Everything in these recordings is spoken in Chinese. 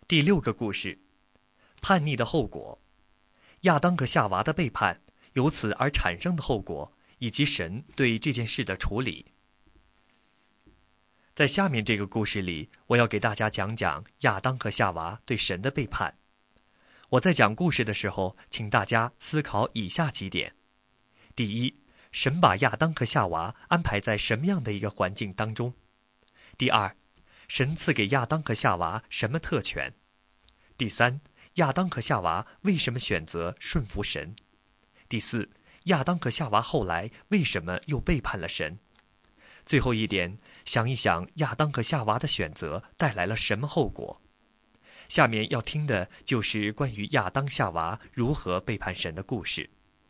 第6个故事，叛逆的后果，亚当和夏娃的背叛，由此而产生的后果，以及神对这件事的处理。在下面这个故事里，我要给大家讲讲亚当和夏娃对神的背叛。我在讲故事的时候，请大家思考以下几点：第一，神把亚当和夏娃安排在什么样的一个环境当中？第二，神赐给亚当和夏娃什么特权？第三，亚当和夏娃为什么选择顺服神？第四，亚当和夏娃后来为什么又背叛了神？最后一点，想一想亚当和夏娃的选择带来了什么后果？下面要听的就是关于亚当夏娃如何背叛神的故事。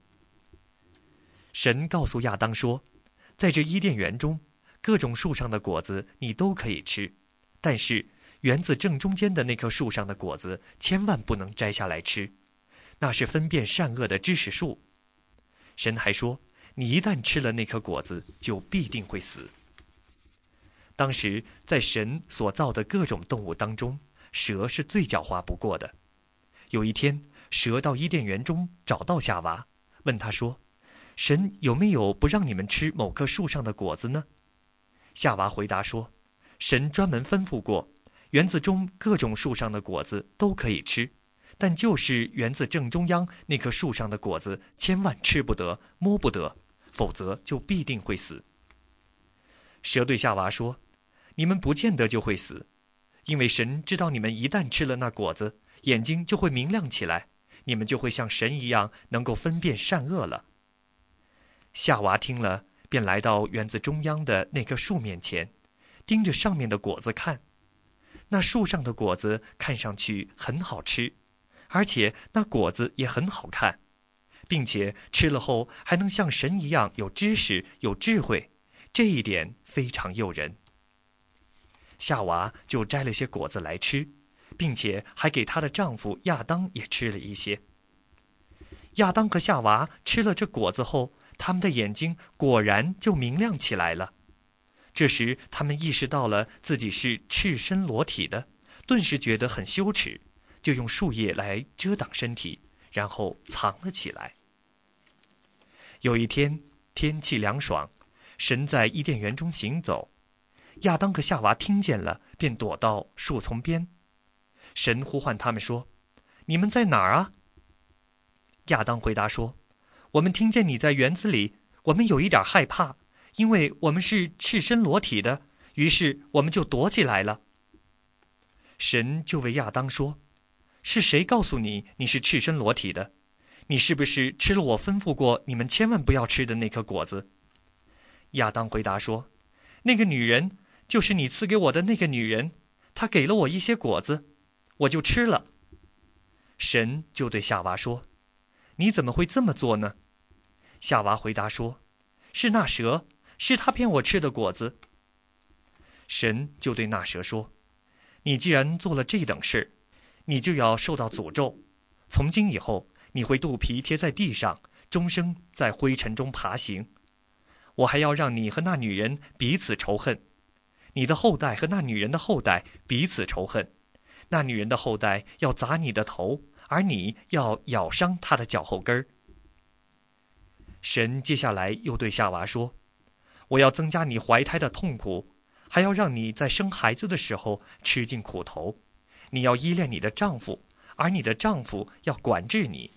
神告诉亚当说，在这伊甸园中，各种树上的果子你都可以吃，但是园子正中间的那棵树上的果子千万不能摘下来吃，那是分辨善恶的知识树。神还说，你一旦吃了那颗果子，就必定会死。当时在神所造的各种动物当中，蛇是最狡猾不过的。有一天，蛇到伊甸园中找到夏娃，问他说，神有没有不让你们吃某棵树上的果子呢？夏娃回答说，神专门吩咐过，园子中各种树上的果子都可以吃，但就是园子正中央那棵树上的果子千万吃不得，摸不得，否则就必定会死。蛇对夏娃说，你们不见得就会死，因为神知道你们一旦吃了那果子，眼睛就会明亮起来，你们就会像神一样能够分辨善恶了。夏娃听了，便来到园子中央的那棵树面前，盯着上面的果子看。那树上的果子看上去很好吃，而且那果子也很好看，并且吃了后还能像神一样有知识、有智慧，这一点非常诱人。夏娃就摘了些果子来吃，并且还给她的丈夫亚当也吃了一些。亚当和夏娃吃了这果子后，他们的眼睛果然就明亮起来了。这时他们意识到了自己是赤身裸体的，顿时觉得很羞耻，就用树叶来遮挡身体，然后藏了起来。有一天，天气凉爽，神在伊甸园中行走，亚当和夏娃听见了，便躲到树丛边。神呼唤他们说，你们在哪儿啊？亚当回答说，我们听见你在园子里，我们有一点害怕，因为我们是赤身裸体的，于是我们就躲起来了。神就对亚当说，是谁告诉你你是赤身裸体的？你是不是吃了我吩咐过你们千万不要吃的那颗果子？亚当回答说，那个女人，就是你赐给我的那个女人，她给了我一些果子，我就吃了。神就对夏娃说，你怎么会这么做呢？夏娃回答说，是那蛇，是他骗我吃的果子。神就对那蛇说，你既然做了这等事，你就要受到诅咒，从今以后你会肚皮贴在地上，终生在灰尘中爬行。我还要让你和那女人彼此仇恨，你的后代和那女人的后代彼此仇恨，那女人的后代要砸你的头，而你要咬伤她的脚后跟儿。神接下来又对夏娃说，我要增加你怀胎的痛苦，还要让你在生孩子的时候吃尽苦头，你要依恋你的丈夫，而你的丈夫要管制你。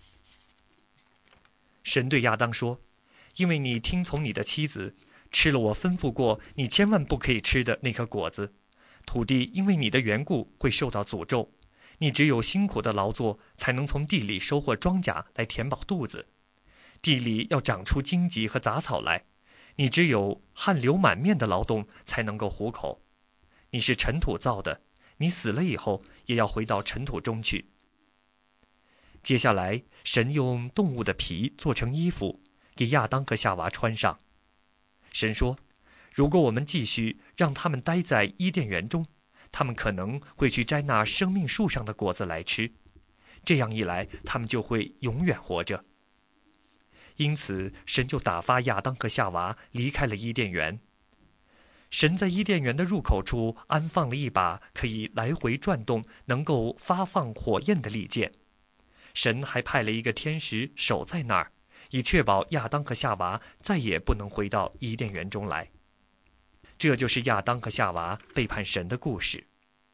神对亚当说，因为你听从你的妻子，吃了我吩咐过你千万不可以吃的那颗果子，土地因为你的缘故会受到诅咒，你只有辛苦的劳作，才能从地里收获庄稼来填饱肚子。地里要长出荆棘和杂草来，你只有汗流满面的劳动才能够糊口。你是尘土造的，你死了以后也要回到尘土中去。接下来，神用动物的皮做成衣服，给亚当和夏娃穿上。神说，如果我们继续让他们待在伊甸园中，他们可能会去摘那生命树上的果子来吃，这样一来，他们就会永远活着。因此，神就打发亚当和夏娃离开了伊甸园。 神在伊甸园的入口处安放了一把可以来回转动、能够发放火焰的利剑。神还派了一个天使守在那儿，以确保亚当和夏娃再也不能回到伊甸园中来。这就是亚当和夏娃背叛神的故事。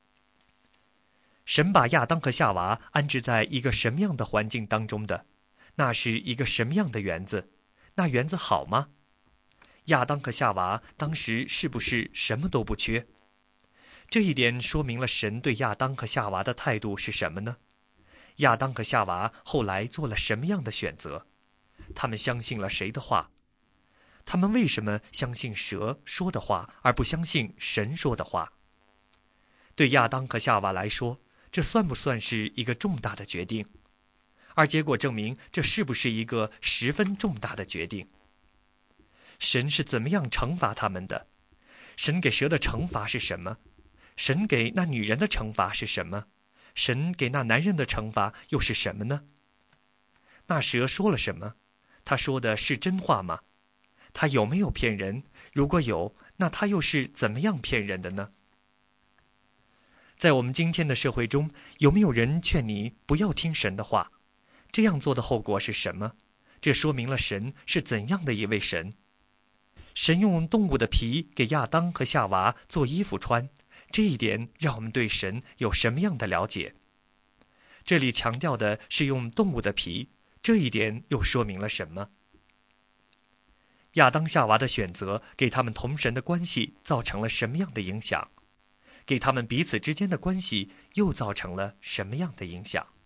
神把亚当和夏娃安置在一个什么样的环境当中的？那是一个什么样的园子？那园子好吗？亚当和夏娃当时是不是什么都不缺？这一点说明了神对亚当和夏娃的态度是什么呢？亚当和夏娃后来做了什么样的选择？他们相信了谁的话？他们为什么相信蛇说的话，而不相信神说的话？对亚当和夏娃来说，这算不算是一个重大的决定？而结果证明，这是不是一个十分重大的决定？神是怎么样惩罚他们的？神给蛇的惩罚是什么？神给那女人的惩罚是什么？神给那男人的惩罚又是什么呢？那蛇说了什么？他说的是真话吗？他有没有骗人？如果有，那他又是怎么样骗人的呢？在我们今天的社会中，有没有人劝你不要听神的话？这样做的后果是什么？这说明了神是怎样的一位神。神用动物的皮给亚当和夏娃做衣服穿，这一点让我们对神有什么样的了解？这里强调的是用动物的皮，这一点又说明了什么？亚当夏娃的选择给他们同神的关系造成了什么样的影响？给他们彼此之间的关系又造成了什么样的影响？